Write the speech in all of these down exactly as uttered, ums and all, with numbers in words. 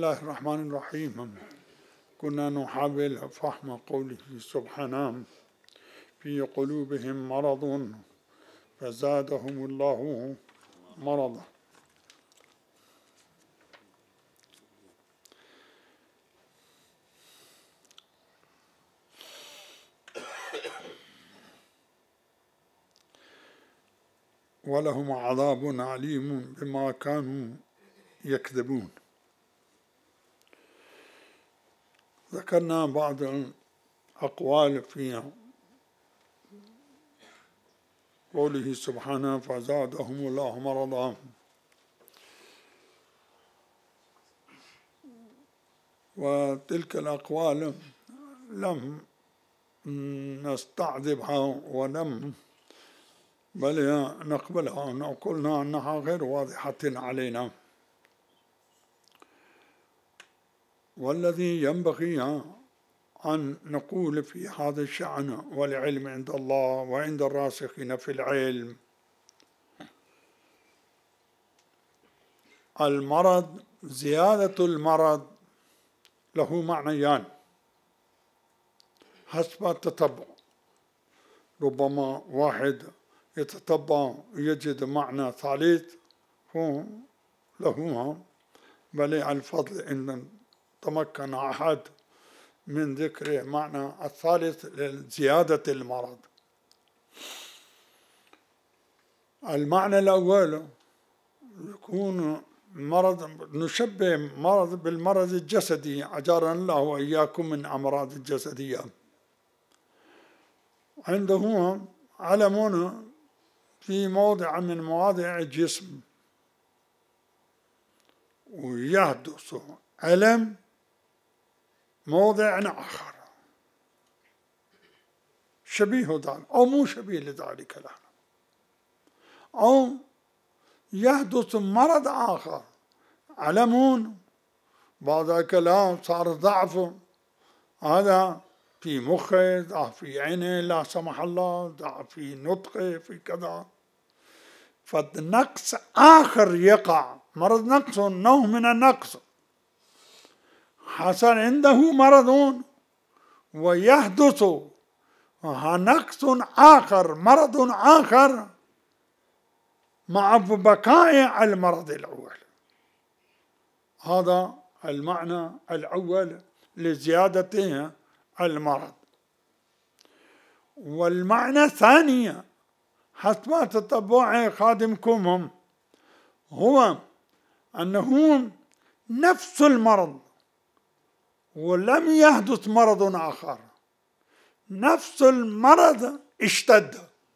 الله الرحمن الرحيم. كنا نحاول فهم قوله سبحانه في قلوبهم مرض فزادهم الله مرضا. ولهم عذاب عليم بما كانوا يكذبون. ذكرنا بعض الأقوال في قوله سبحانه فزادهم الله مرضا، وتلك الأقوال لم نستعذبها ولم بل نقبلها، وقلنا أنها غير واضحة علينا. والذي ينبغي أن نقول في هذا الشأن والعلم عند الله وعند الراسخين في العلم، المرض زيادة المرض له معنيان حسب التتبع. ربما واحد يتتبع يجد معنى ثالث هو له بل الفضل إن تمكن أحد من ذكر معنى الثالث لزيادة المرض. المعنى الأول يكون مرض، نشبه مرض بالمرض الجسدي، أجارنا الله وإياكم من أمراض الجسدية. عنده ألم في موضع من مواضع الجسم، ويحدث ألم موضع آخر شبيه ذلك أو مو شبيه لذلك له، أو يحدث مرض آخر ألم بعد لا صار ضعف، هذا في مخه، ضعف في عينه لا سمح الله، ضعف في نطقه، في كذا، فالنقص آخر يقع، مرض نقص، نوع من النقص حصل عنده مرض ويحدث نقص آخر، مرض آخر مع بقاء المرض الأول. هذا المعنى الأول لزيادة المرض. والمعنى الثاني حسب تتبع خادمكم هو أنه نفس المرض ولم يحدث مرض آخر، نفس المرض اشتد،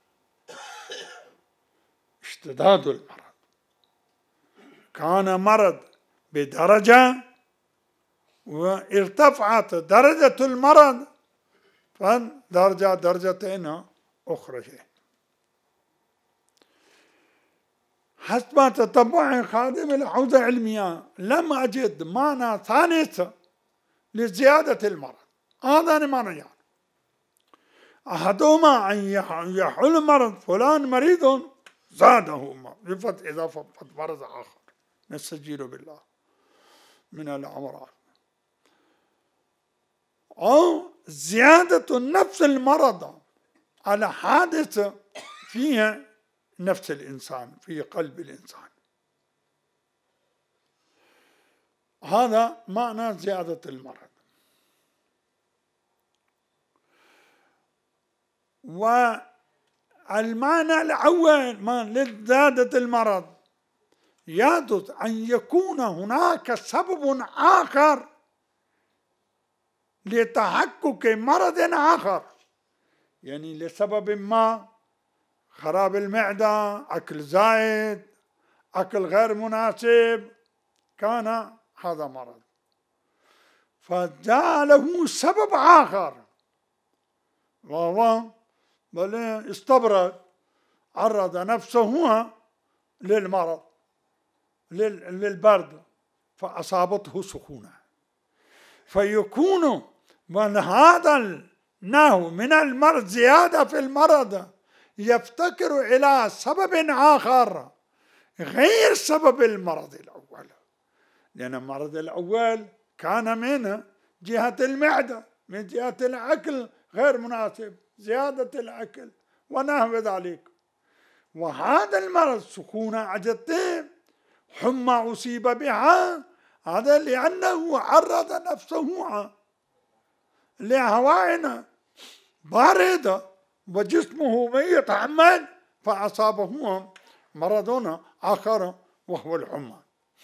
اشتداد المرض، كان مرض بدرجة وارتفعت درجة المرض فدرجة درجتين أخرى. حسب تتبع خادم الحوزة العلمية لم أجد معنى ثالث لزيادة المرض. هذا معنى يعني أحدهما أن يحل مرض فلان مريض زاده بفتح إضافة مرض آخر، نستجير بالله من الأمراض، أو زيادة نفس المرض على حادث فيها نفس الإنسان في قلب الإنسان. هذا معنى زيادة المرض. والمعنى الأول ما لزيادة المرض يحدث أن يكون هناك سبب آخر لتحقق مرض آخر، يعني لسبب ما، خراب المعدة، أكل زائد، أكل غير مناسب، كان هذا مرض، فجاء له سبب آخر وهو بل استبرد، عرض نفسه للمرض للبرد فأصابته سخونة، فيكون من هذا النوع من المرض زيادة في المرض يفتكر إلى سبب آخر غير سبب المرض الأول، لأن المرض الأول كان من جهة المعدة، من جهة الأكل غير مناسب، زيادة الأكل ونحو ذلك. وهذا المرض سخونة عجتين حمى أصيب بها، هذا لأنه عرض نفسه لهواء باردة وجسمه يتحمل، فأصابه مرض آخر وهو الحمى.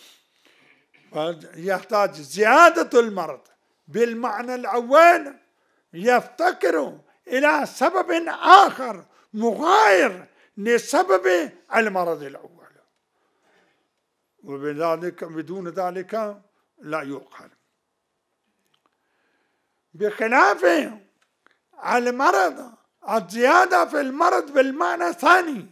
يحتاج زيادة المرض بالمعنى الأول يفتكر إلى سبب آخر مغاير لسبب المرض الأول، وبذلك بدون ذلك لا يؤخذ. بخلاف المرض الزيادة في المرض بالمعنى الثاني،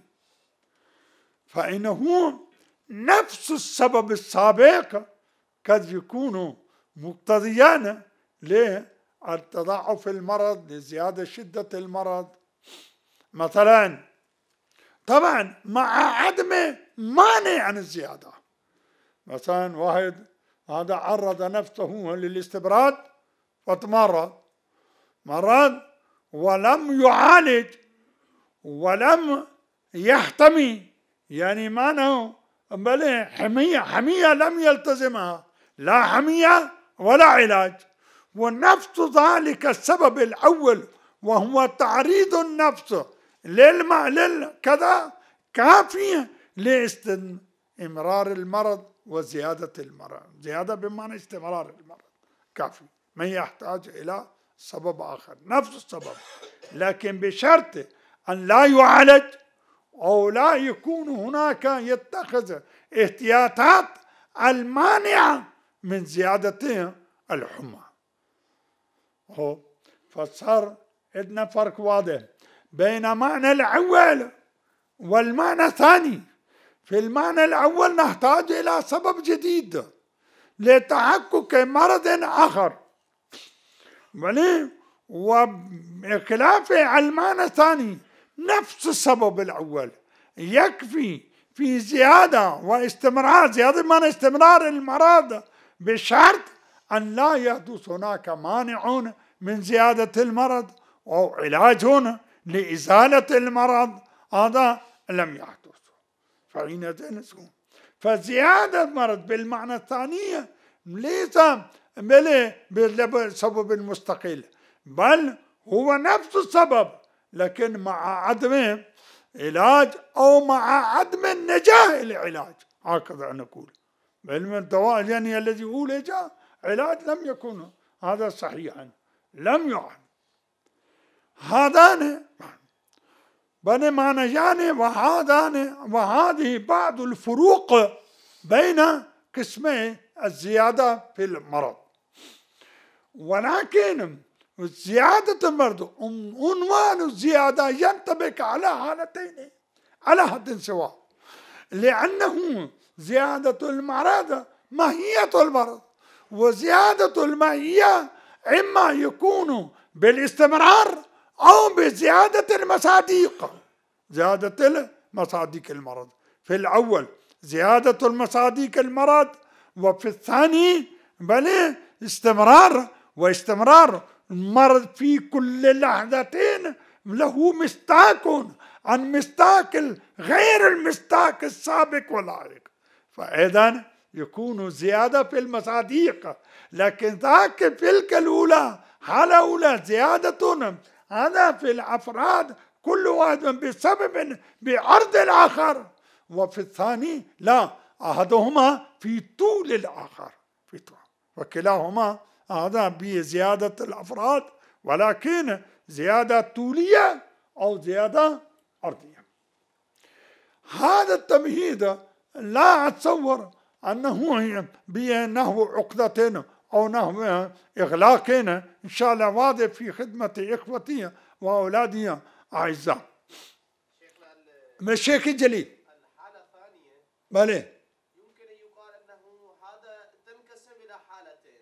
فإنه نفس السبب السابق قد يكون مقتضيا للتضاعف المرض، لزيادة شدة المرض. مثلا طبعا مع عدم مانع عن الزيادة، مثلا واحد هذا عرض نفسه للاستبراد فتمرض مرض ولم يعالج ولم يحتمي، يعني معناه بل حمية حمية لم يلتزمها، لا حمية ولا علاج. ونفس ذلك السبب الأول وهو تعريض النفس للماء للكذا كافي لاستمرار المرض وزيادة المرض. زيادة بمعنى استمرار المرض كافي، ما يحتاج إلى سبب آخر نفس السبب، لكن بشرط أن لا يعالج أو لا يكون هناك يتخذ احتياطات المانعة من زيادة الحمى. فصار عندنا فرق واضح بين معنى الأول والمعنى الثاني. في المعنى الأول نحتاج إلى سبب جديد لتحقق مرض آخر، وبخلاف المعنى الثاني نفس السبب الأول يكفي في زيادة واستمرار، زيادة من استمرار المرض بشرط أن لا يحدث هناك مانع من زيادة المرض أو علاج لإزالة المرض، هذا لم يحدث. فحينئذ فزيادة المرض بالمعنى الثاني ليس بسبب مستقل، بل هو نفس السبب لكن مع عدم علاج أو مع عدم النجاح العلاج، هكذا نقول. علم الدواء يعني الذي أولج علاج لم يكن هذا صحيحا، لم يعد. هذان بني معنيان وهذان، وهذه بعض الفروق بين قسمي الزيادة في المرض. ولكن زيادة المرض عنوان الزيادة ينطبق على حالتين على حد سواء، لأنه زيادة المرض ماهية المرض، وزيادة الماهية إما يكون بالاستمرار أو بزيادة المصادق، زيادة المصادق المرض. في الأول زيادة المصادق المرض، وفي الثاني بل استمرار، واستمرار المرض في كل لحظتين له مستاك عن مستاك غير المستاك السابق واللاحق، فإذا يكون زيادة في المصادق. لكن ذاك في تلك الأولى حالة أولى زيادة هذا في الأفراد كل واحد بسبب بعرض الآخر، وفي الثاني لا، أحدهما في طول الآخر في طول، وكلاهما هذا بزيادة الأفراد، ولكن زيادة طولية أو زيادة عرضية. هذا التمهيد لا أتصور أنه بأنه عقدة أو نحو إغلاق، إن شاء الله واضح في خدمة إخوتي وأولادي أعزاء. الشيخ الجليل الحالة الثانية بله يمكن أن يقال أنه هذا تنقسم إلى حالتين،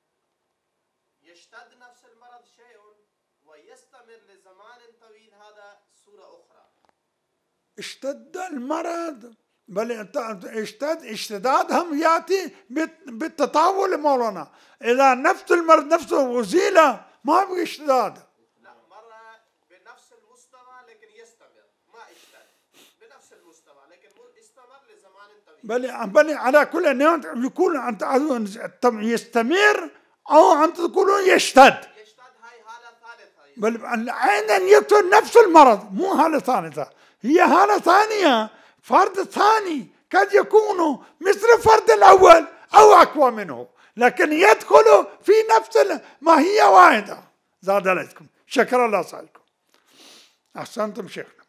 يشتد نفس المرض شيء ويستمر لزمان طويل، هذا صورة أخرى. اشتد المرض بل اشتد اشتدادهم ياتي بالتطاول مولانا. اذا نفس المرض نفسه ازيل ما في اشتداد. لا مرة بنفس المستوى لكن يستمر، ما اشتد بنفس المستوى لكن استمر لزمان طويل. بل بل على كل نوع يكون انت يستمر او انت تقولون يشتد. يشتد هاي حالة ثالثة. بل عينا يكون نفس المرض مو حالة ثالثة، هي حالة ثانية، فرد ثاني قد يكون مثل الفرد الأول أو أقوى منه، لكن يدخل في نفس ما هي واحدة. زاد عليكم، شكر الله سعيكم، أحسنتم شيخنا.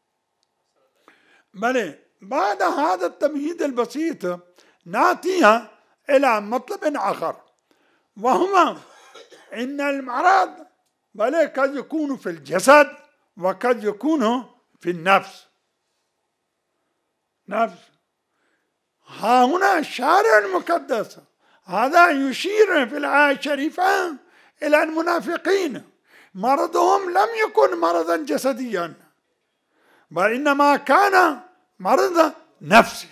بل بعد هذا التمهيد البسيط نأتي إلى مطلب آخر، وهما إن المرض بل قد يكون في الجسد وقد يكون في النفس. نفس ها هنا الشارع المقدس هذا يشير في الآية الشريفة إلى المنافقين مرضهم لم يكن مرضا جسديا، بل إنما كان مرض نفسي.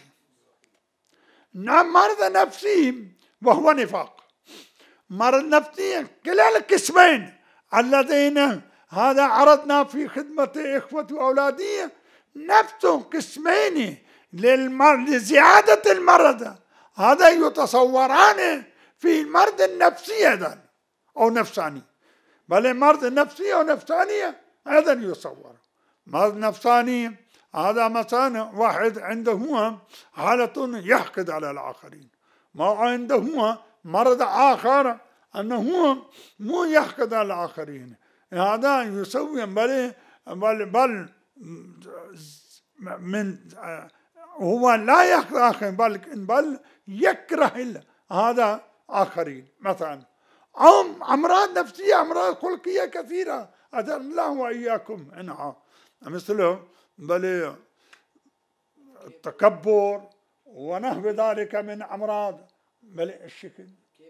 مرض نفسي وهو نفاق. مرض نفسي كلا القسمين الذين هذا عرضنا في خدمة إخوتي وأولادي، نفس قسمين لزيادة المرض، هذا يتصوران في المرض النفسي أيضا أو نفساني. بل المرض النفسي أو نفساني أيضا يصور. مرض نفساني هذا مثلا واحد عنده حالة يحقد على الآخرين، ما عنده مرض آخر أنه مو يحقد على الآخرين، هذا يسوي بل بل بل من هو لا يحقد آخرين بل بل يكره هذا آخرين مثلا. أو أمراض نفسية، أمراض خلقية كثيرة أجعل الله وإياكم عنها، مثل بل التكبر ونحو ذلك من أمراض بل الشكل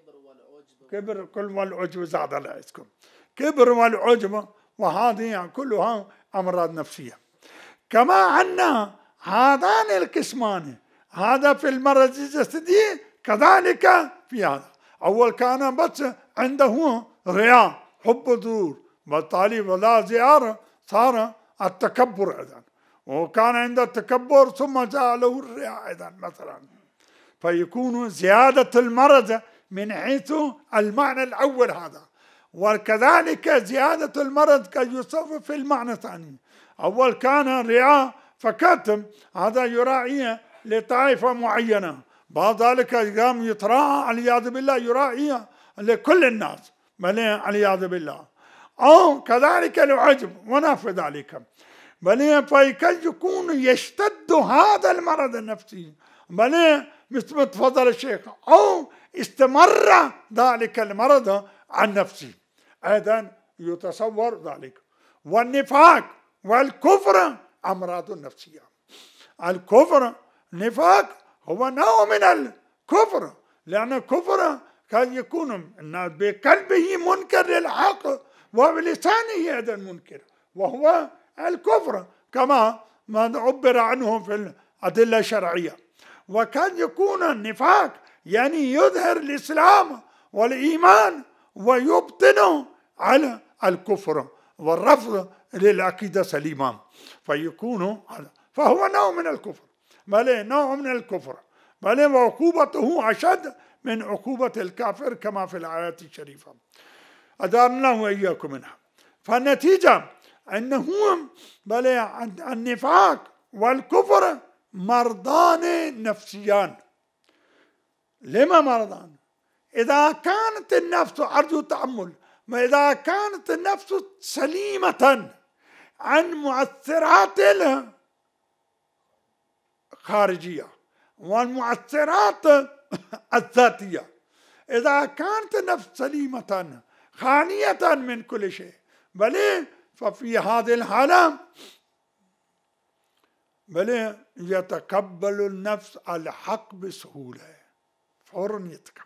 كبر كل والعجب زاد الله يسكن كبر والعجب، وهذه كلها أمراض نفسية. كما أن هذان القسمان هذا في المرض الجسدي كذلك في هذا. أول كان بس عنده رياء حب الظهور بالتالي ولا زيارة صار التكبر أيضا، وكان عنده التكبر ثم جاء له الرياء أيضا مثلا، فيكون زيادة المرض من حيث المعنى الأول هذا. وكذلك زيادة المرض قد يصف في المعنى الثاني. أول كان رياء فقط، هذا يراعي لطائفة معينة، بعد ذلك قام يتراعى والعياذ بالله يراعي لكل الناس والعياذ بالله. أو كذلك العجب ونحو ذلك. بل فقد يكون يشتد هذا المرض النفسي بل مثل ما تفضل الشيخ، أو استمر ذلك المرض عن نفسه أيضا يتصور ذلك. والنفاق والكفر أمراض نفسية. الكفر نفاق هو نوع من الكفر، لأن الكفر قد يكون بقلبه منكر للحق وبلسانه أيضا منكر، وهو الكفر كما ما عبر عنه في الأدلة الشرعية. وقد يكون النفاق يعني يظهر الإسلام والإيمان ويبطن على الكفر والرفض للعقيدة السليمة، فيكون فهو نوع من الكفر، بل نوع من الكفر، بل وعقوبته أشد من عقوبة الكافر كما في الآيات الشريفة أدارنا وإياكم منها. فالنتيجة أنه بل النفاق والكفر مرضان نفسيان. لما مرضان؟ إذا كانت النفس، أرجو تأمل، ما إذا كانت النفس سليمة عن مؤثرات الخارجية والمؤثرات الذاتية، إذا كانت النفس سليمة خالية من كل شيء، بل ففي هذه الحالة بل يتقبل النفس الحق بسهولة، فورا يتقبل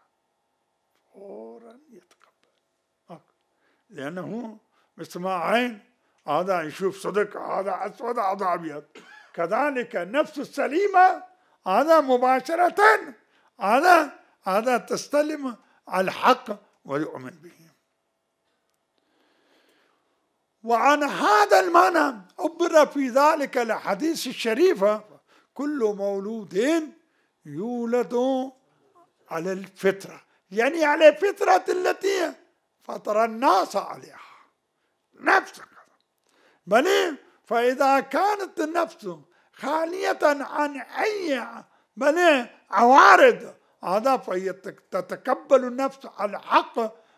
فورا يتقبل، لأنه مثل ما عين هذا يشوف صدق، هذا أسود هذا أبيض، كذلك النفس السليمة هذا مباشرة هذا هذا تستلم الحق ويؤمن به. وعن هذا المعنى عبر في ذلك الحديث الشريف: كل مولود يولد على الفطرة، يعني على الفطرة التي فطر الناس عليها نفسك. بل فإذا كانت النفس خالية عن أي بل عوارض هذا فهي تتقبل النفس الحق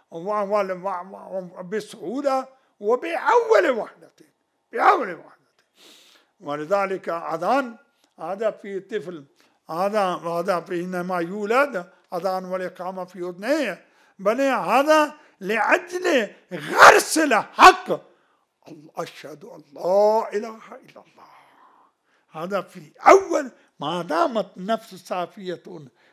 بسهولة وبأول وحدة بأول وحدة. ولذلك أذان هذا في طفل هذا هذا حينما يولد أذان والإقامة في أذنيه، بل هذا لأجل غرس الحق. أشهد أن لا إله إلا الله، هذا في أول ما دامت النفس صافية